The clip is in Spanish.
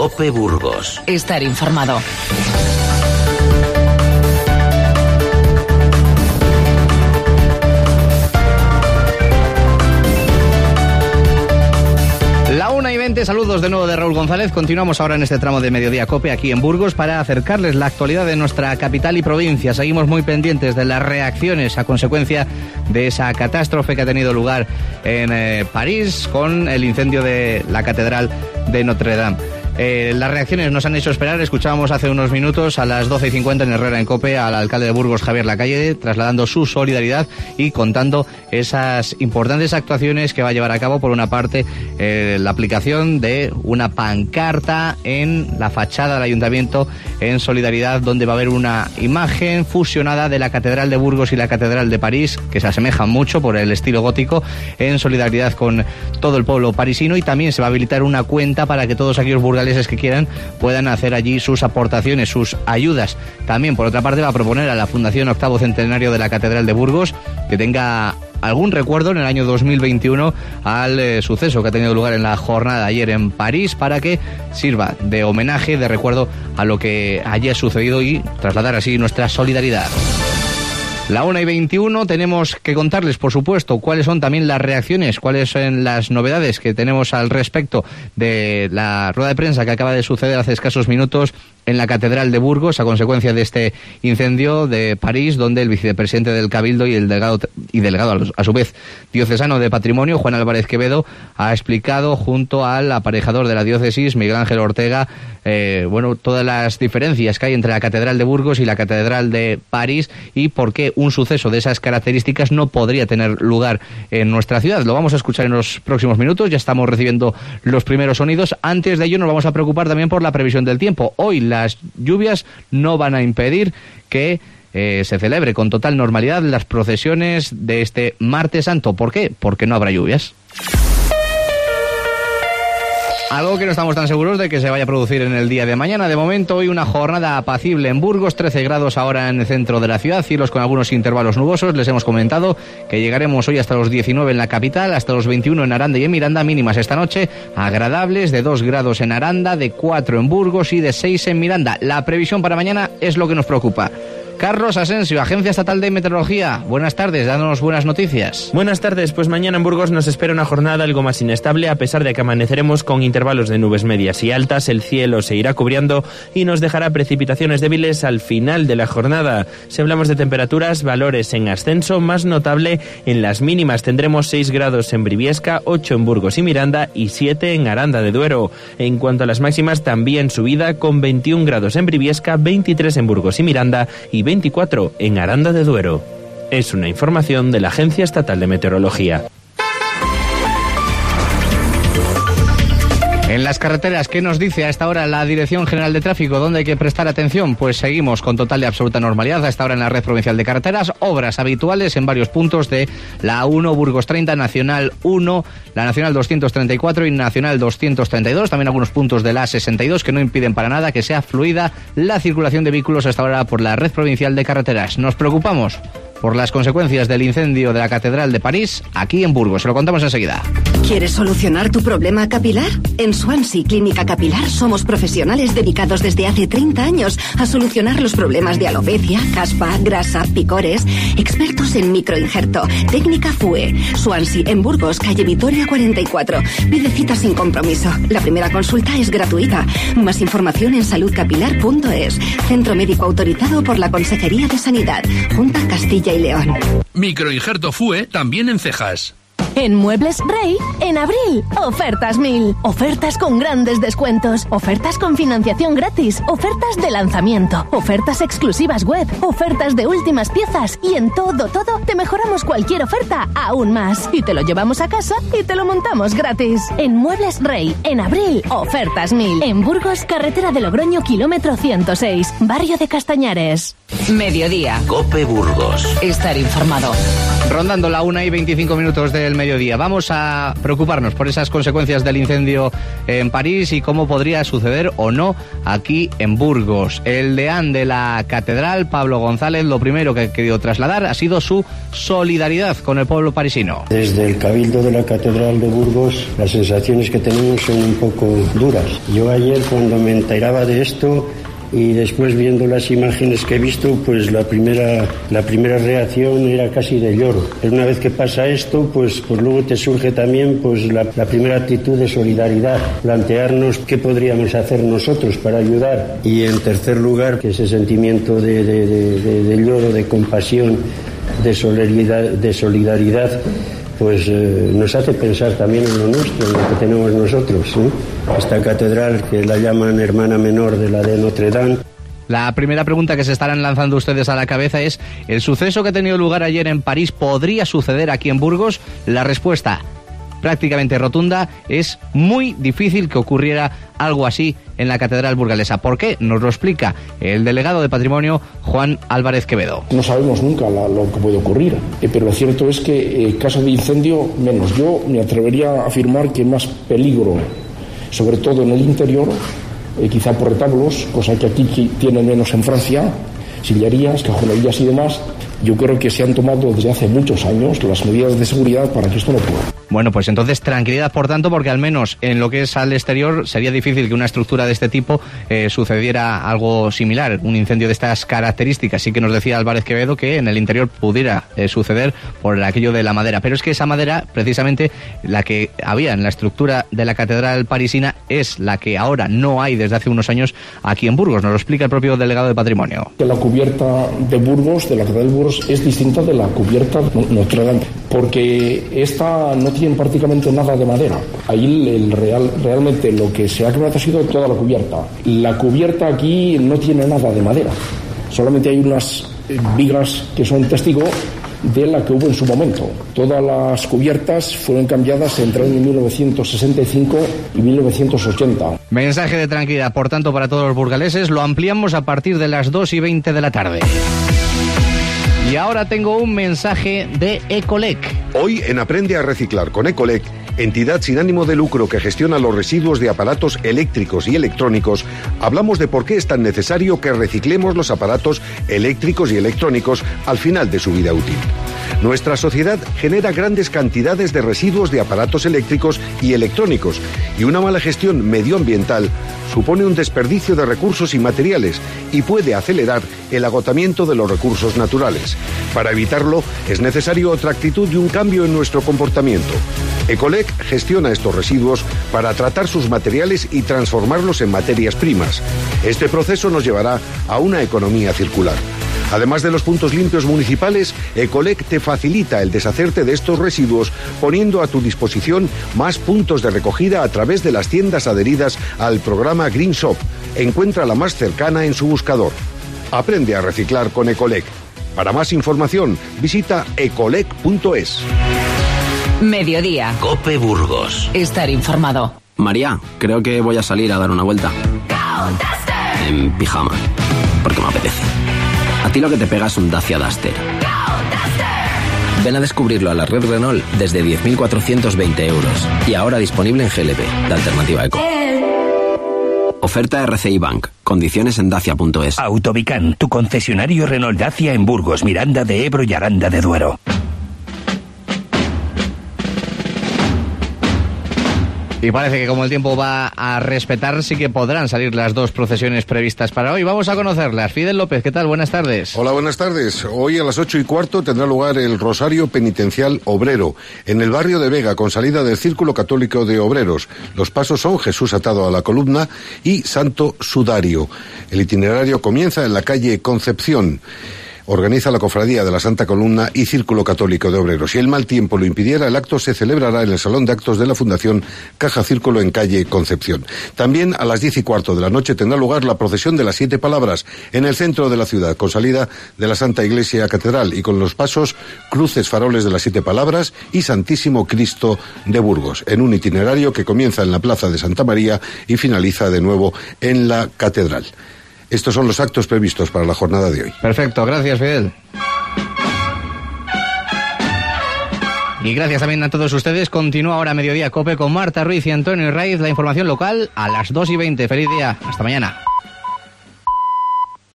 COPE Burgos. Estar informado. La 1:20, saludos de nuevo de Raúl González. Continuamos ahora en este tramo de Mediodía COPE aquí en Burgos para acercarles la actualidad de nuestra capital y provincia. Seguimos muy pendientes de las reacciones a consecuencia de esa catástrofe que ha tenido lugar en París con el incendio de la Catedral de Notre Dame. Las reacciones nos han hecho esperar. Escuchábamos hace unos minutos a las 12:50 en Herrera en COPE al alcalde de Burgos, Javier Lacalle, trasladando su solidaridad y contando esas importantes actuaciones que va a llevar a cabo. Por una parte, la aplicación de una pancarta en la fachada del ayuntamiento en solidaridad, donde va a haber una imagen fusionada de la Catedral de Burgos y la Catedral de París, que se asemejan mucho por el estilo gótico, en solidaridad con todo el pueblo parisino. Y también se va a habilitar una cuenta para que todos aquellos burgaleses que quieran puedan hacer allí sus aportaciones, sus ayudas. También, por otra parte, va a proponer a la Fundación Octavo Centenario de la Catedral de Burgos que tenga algún recuerdo en el año 2021 al suceso que ha tenido lugar en la jornada de ayer en París, para que sirva de homenaje, de recuerdo a lo que allí ha sucedido y trasladar así nuestra solidaridad. La 1:21, tenemos que contarles, por supuesto, cuáles son también las reacciones, cuáles son las novedades que tenemos al respecto de la rueda de prensa que acaba de suceder hace escasos minutos en la Catedral de Burgos a consecuencia de este incendio de París, donde el vicepresidente del Cabildo y el delegado a su vez diocesano de Patrimonio, Juan Álvarez Quevedo, ha explicado junto al aparejador de la diócesis, Miguel Ángel Ortega, todas las diferencias que hay entre la Catedral de Burgos y la Catedral de París y por qué un suceso de esas características no podría tener lugar en nuestra ciudad. Lo vamos a escuchar en los próximos minutos, ya estamos recibiendo los primeros sonidos. Antes de ello nos vamos a preocupar también por la previsión del tiempo. Hoy las lluvias no van a impedir que se celebre con total normalidad las procesiones de este Martes Santo. ¿Por qué? Porque no habrá lluvias. Algo que no estamos tan seguros de que se vaya a producir en el día de mañana. De momento, hoy una jornada apacible en Burgos, 13 grados ahora en el centro de la ciudad, cielos con algunos intervalos nubosos. Les hemos comentado que llegaremos hoy hasta los 19 en la capital, hasta los 21 en Aranda y en Miranda, mínimas esta noche agradables, de 2 grados en Aranda, de 4 en Burgos y de 6 en Miranda. La previsión para mañana es lo que nos preocupa. Carlos Asensio, Agencia Estatal de Meteorología. Buenas tardes, dándonos buenas noticias. Buenas tardes, pues mañana en Burgos nos espera una jornada algo más inestable, a pesar de que amaneceremos con intervalos de nubes medias y altas. El cielo se irá cubriendo y nos dejará precipitaciones débiles al final de la jornada. Si hablamos de temperaturas, valores en ascenso, más notable en las mínimas. Tendremos 6 grados en Briviesca, 8 en Burgos y Miranda y 7 en Aranda de Duero. En cuanto a las máximas, también subida, con 21 grados en Briviesca, 23 en Burgos y Miranda y 24 en Aranda de Duero. Es una información de la Agencia Estatal de Meteorología. En las carreteras, ¿qué nos dice a esta hora la Dirección General de Tráfico? ¿Dónde hay que prestar atención? Pues seguimos con total y absoluta normalidad a esta hora en la Red Provincial de Carreteras. Obras habituales en varios puntos de la A1, Burgos 30, Nacional 1, la Nacional 234 y Nacional 232. También algunos puntos de la A62 que no impiden para nada que sea fluida la circulación de vehículos a esta hora por la Red Provincial de Carreteras. Nos preocupamos por las consecuencias del incendio de la Catedral de París aquí en Burgos. Se lo contamos enseguida. ¿Quieres solucionar tu problema capilar? En Swansea Clínica Capilar somos profesionales dedicados desde hace 30 años a solucionar los problemas de alopecia, caspa, grasa, picores. Expertos en microinjerto. Técnica FUE. Swansea en Burgos, calle Vitoria 44. Pide cita sin compromiso. La primera consulta es gratuita. Más información en saludcapilar.es. Centro médico autorizado por la Consejería de Sanidad. Junta Castilla y León. Microinjerto FUE también en cejas. En Muebles Rey, en abril, ofertas 1000. Ofertas con grandes descuentos. Ofertas con financiación gratis. Ofertas de lanzamiento. Ofertas exclusivas web. Ofertas de últimas piezas. Y en todo te mejoramos cualquier oferta aún más. Y te lo llevamos a casa y te lo montamos gratis. En Muebles Rey, en abril, ofertas 1000. En Burgos, carretera de Logroño, kilómetro 106. Barrio de Castañares. Mediodía. COPE Burgos. Estar informado. Rondando la 1:25 del mediodía. Vamos a preocuparnos por esas consecuencias del incendio en París y cómo podría suceder o no aquí en Burgos. El deán de la catedral, Pablo González, lo primero que ha querido trasladar ha sido su solidaridad con el pueblo parisino. Desde el Cabildo de la Catedral de Burgos, las sensaciones que tenemos son un poco duras. Yo ayer, cuando me enteraba de esto, y después viendo las imágenes que he visto, pues la primera reacción era casi de lloro. Pero una vez que pasa esto, pues luego te surge también pues la primera actitud de solidaridad, plantearnos qué podríamos hacer nosotros para ayudar. Y en tercer lugar, que ese sentimiento de lloro, de compasión, de solidaridad, pues nos hace pensar también en lo nuestro, en lo que tenemos nosotros, ¿sí? Esta catedral, que la llaman hermana menor de la de Notre Dame. La primera pregunta que se estarán lanzando ustedes a la cabeza es: ¿el suceso que ha tenido lugar ayer en París podría suceder aquí en Burgos? La respuesta, prácticamente rotunda, es muy difícil que ocurriera algo así en la catedral burgalesa. ¿Por qué? Nos lo explica el delegado de Patrimonio, Juan Álvarez Quevedo. No sabemos nunca lo que puede ocurrir, pero lo cierto es que en caso de incendio, menos. Yo me atrevería a afirmar que más peligro, sobre todo en el interior, quizá por retablos, cosa que aquí tiene menos en Francia, sillerías, cajonerías y demás. Yo creo que se han tomado desde hace muchos años las medidas de seguridad para que esto no ocurra. Bueno, pues entonces tranquilidad, por tanto, porque al menos en lo que es al exterior sería difícil que una estructura de este tipo sucediera algo similar, un incendio de estas características. Sí que nos decía Álvarez Quevedo que en el interior pudiera suceder por aquello de la madera, pero es que esa madera, precisamente la que había en la estructura de la catedral parisina, es la que ahora no hay desde hace unos años aquí en Burgos. Nos lo explica el propio delegado de Patrimonio. La cubierta de Burgos, de la catedral de Burgos, es distinta de la cubierta Notre Dame, porque esta no tiene prácticamente nada de madera. Ahí realmente lo que se ha quemado ha sido toda la cubierta. La cubierta aquí no tiene nada de madera, solamente hay unas vigas que son testigo de la que hubo en su momento. Todas las cubiertas fueron cambiadas entre 1965 y 1980. Mensaje de tranquilidad, por tanto, para todos los burgaleses. Lo ampliamos a partir de las 2:20 de la tarde. Y ahora tengo un mensaje de Ecolec. Hoy en Aprende a Reciclar con Ecolec, entidad sin ánimo de lucro que gestiona los residuos de aparatos eléctricos y electrónicos, hablamos de por qué es tan necesario que reciclemos los aparatos eléctricos y electrónicos al final de su vida útil. Nuestra sociedad genera grandes cantidades de residuos de aparatos eléctricos y electrónicos, y una mala gestión medioambiental supone un desperdicio de recursos y materiales y puede acelerar el agotamiento de los recursos naturales. Para evitarlo, es necesario otra actitud y un cambio en nuestro comportamiento. Ecolec gestiona estos residuos para tratar sus materiales y transformarlos en materias primas. Este proceso nos llevará a una economía circular. Además de los puntos limpios municipales, Ecolec te facilita el deshacerte de estos residuos poniendo a tu disposición más puntos de recogida a través de las tiendas adheridas al programa Green Shop. Encuentra la más cercana en su buscador. Aprende a reciclar con Ecolec. Para más información, visita ecolec.es. Mediodía. COPE Burgos. Estar informado. María, creo que voy a salir a dar una vuelta. En pijama, porque me apetece. A ti lo que te pega es un Dacia Duster. Ven a descubrirlo a la red Renault desde 10.420 euros. Y ahora disponible en GLP, la alternativa eco. Oferta RCI Bank. Condiciones en dacia.es. Autobican, tu concesionario Renault Dacia en Burgos, Miranda de Ebro y Aranda de Duero. Y parece que como el tiempo va a respetar, sí que podrán salir las dos procesiones previstas para hoy. Vamos a conocerlas. Fidel López, ¿qué tal? Buenas tardes. Hola, buenas tardes. Hoy a las 8:15 tendrá lugar el Rosario Penitencial Obrero en el barrio de Vega, con salida del Círculo Católico de Obreros. Los pasos son Jesús atado a la columna y Santo Sudario. El itinerario comienza en la calle Concepción. Organiza la Cofradía de la Santa Columna y Círculo Católico de Obreros. Si el mal tiempo lo impidiera, el acto se celebrará en el Salón de Actos de la Fundación Caja Círculo en calle Concepción. También a las 10:15 de la noche tendrá lugar la procesión de las 7 palabras en el centro de la ciudad, con salida de la Santa Iglesia Catedral y con los pasos Cruces Faroles de las 7 palabras y Santísimo Cristo de Burgos, en un itinerario que comienza en la Plaza de Santa María y finaliza de nuevo en la Catedral. Estos son los actos previstos para la jornada de hoy. Perfecto, gracias, Fidel. Y gracias también a todos ustedes. Continúa ahora Mediodía COPE con Marta Ruiz y Antonio Raiz. La información local a las 2:20. Feliz día. Hasta mañana.